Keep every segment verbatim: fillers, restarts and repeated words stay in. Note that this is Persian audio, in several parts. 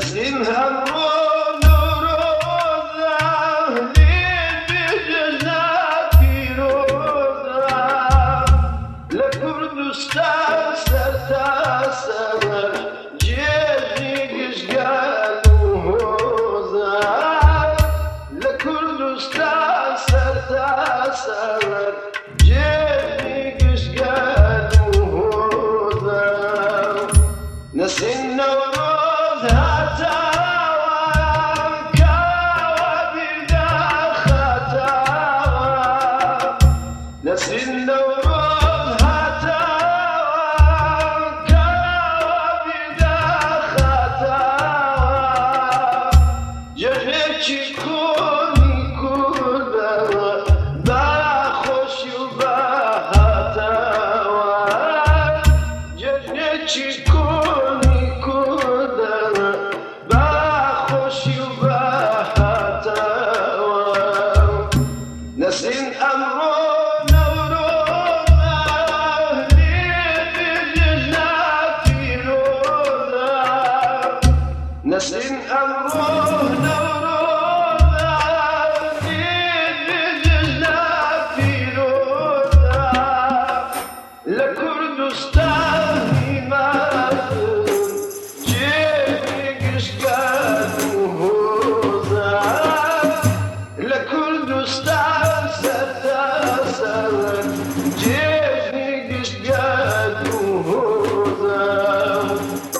نسیم همراه نوروزم لید بجنب پیروزم لکردستان سر تا سر جیزی گشگل و حوزم لکردستان سر تا سر جیزی گشگل و حوزم نسیم نوروز هاتاوام کاوا بیردا خاتاوام نسیم نوروز هاتاوام کاوا بیردا خاتاوام جهچی کنی کردم با خوشی و با هاتاوام جهچی کنی کردم با خوشی و با هاتاوام نسیم امرو نوروز لید بجنب پیروزم نسیم امرو نوروز لید بجنب پیروزم لکردستان ایمانم جیبی گشگل و حوزم لکردستان سر تا سر جیبی گشگل و حوزم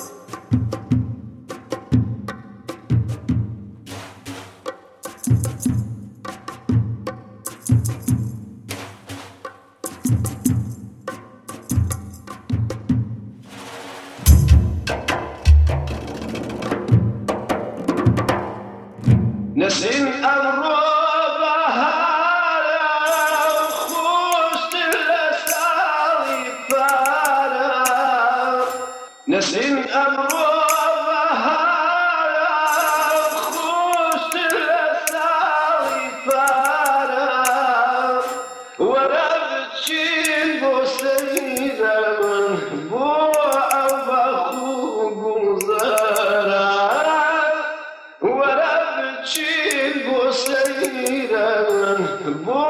نسیم امرو بهارم خوش دل سالی پارم نسیم امرو بهارم خوش دل سالی پارم ورا بچین بو سیرم بو او بخوب گذارم ورا بچین بو سیرم بو